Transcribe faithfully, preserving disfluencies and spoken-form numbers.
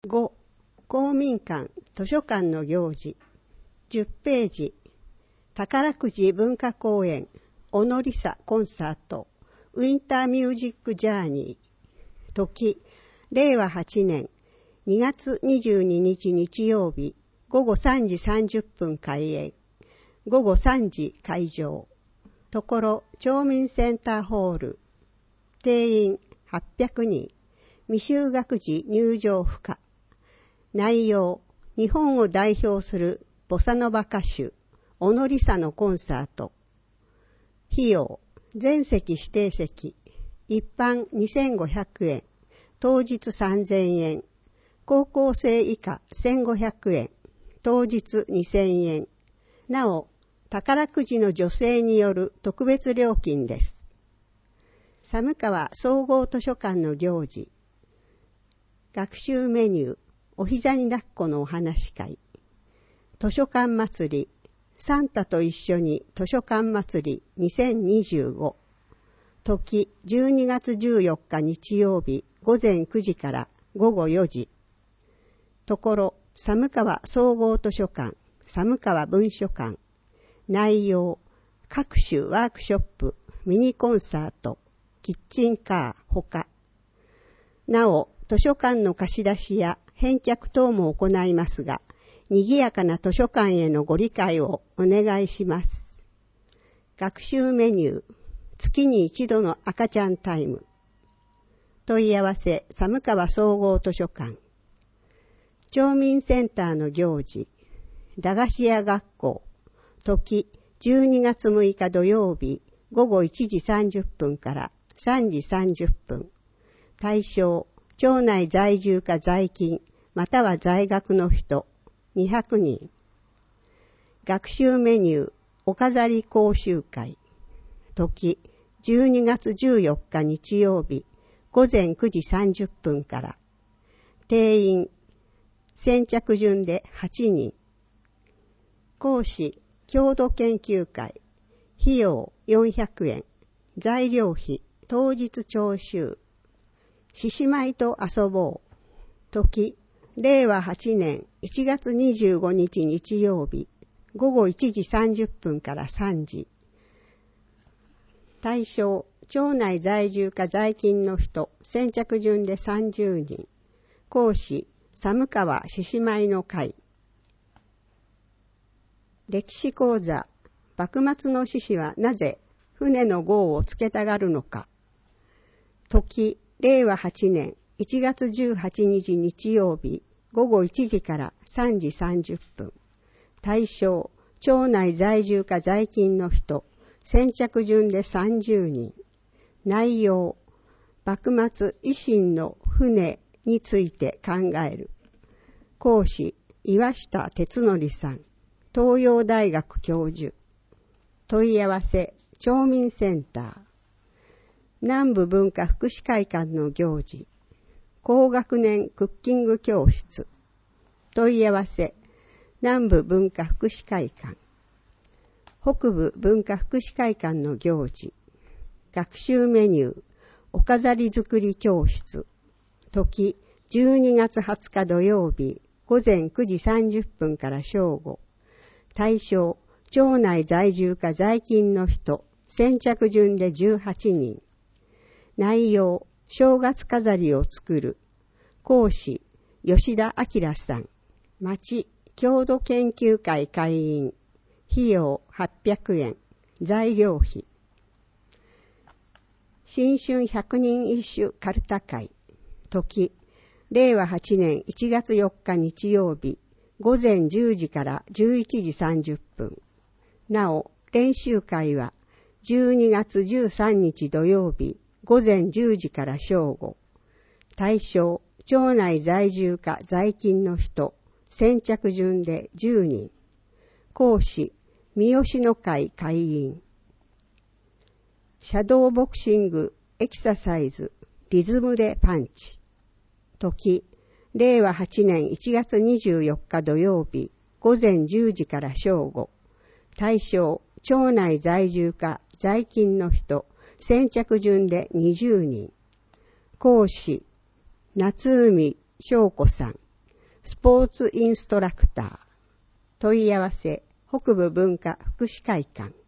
ご. 公民館図書館の行事。じゅっページ。宝くじ文化公園小野梨沙コンサートウィンターミュージックジャーニー。時れいわはちねんにがつにじゅうににち日曜日ごごさんじさんじゅっぷん開演。ごごさんじ会場。ところ町民センターホール。定員はっぴゃくにん。未就学児入場不可。内容、日本を代表するボサノバ歌手小野梨沙のコンサート。費用、全席指定席。一般にせんごひゃくえん。当日さんぜんえん。高校生以下せんごひゃくえん。当日にせんえん。なお、宝くじの助成による特別料金です。寒川総合図書館の行事。学習メニュー、お膝に抱っこのお話会。図書館祭り、サンタと一緒に図書館祭りにせんにじゅうご。時じゅうにがつじゅうよっか日曜日ごぜんくじからごごよじ。ところ寒川総合図書館、寒川文書館。内容、各種ワークショップ、ミニコンサート、キッチンカーほか。なお、図書館の貸し出しや返却等も行いますが、賑やかな図書館へのご理解をお願いします。学習メニュー、月に一度の赤ちゃんタイム。問い合わせ、寒川総合図書館。町民センターの行事、駄菓子屋学校。時じゅうにがつむいか土曜日ごごいちじさんじゅっぷんからさんじさんじゅっぷん。対象、町内在住か在勤または在学の人にひゃくにん。学習メニュー、お飾り講習会。時じゅうにがつじゅうよっか日曜日ごぜんくじさんじゅっぷんから。定員、先着順ではちにん。講師、郷土研究会。費用よんひゃくえん。材料費、当日徴収。獅子舞と遊ぼう。時、れいわはちねんいちがつにじゅうごにち日曜日ごごいちじさんじゅっぷんからさんじ。対象、町内在住か在勤の人、先着順でさんじゅうにん。講師、寒川獅子舞の会。歴史講座、幕末の志士はなぜ船の号をつけたがるのか。時、れいわはちねんいちがつじゅうはちにち日曜日ごごいちじからさんじさんじゅっぷん。対象、町内在住か在勤の人、先着順でさんじゅうにん。内容、幕末維新の船について考える。講師、岩下哲則さん。東洋大学教授。問い合わせ、町民センター。南部文化福祉会館の行事。高学年クッキング教室。問い合わせ、南部文化福祉会館。北部文化福祉会館の行事。学習メニュー、お飾り作り教室。時、じゅうにがつはつか土曜日ごぜんくじさんじゅっぷんから正午。対象、町内在住か在勤の人、先着順でじゅうはちにん。内容、正月飾りを作る。講師、吉田明さん。町、郷土研究会会員。費用はっぴゃくえん。材料費。新春百人一首かるた会。時、れいわはちねんいちがつよっか日曜日ごぜんじゅうじからじゅういちじさんじゅっぷん。なお、練習会はじゅうにがつじゅうさんにち土曜日ごぜんじゅうじから正午。対象、町内在住か在勤の人、先着順でじゅうにん。講師、三好の会会員。シャドーボクシング、エクササイズ、リズムでパンチ。時、れいわはちねんいちがつにじゅうよっか土曜日ごぜんじゅうじから正午。対象、町内在住か在勤の人、先着順でにじゅうにん。講師、夏海翔子さん。 スポーツインストラクター。問い合わせ、北部文化福祉会館。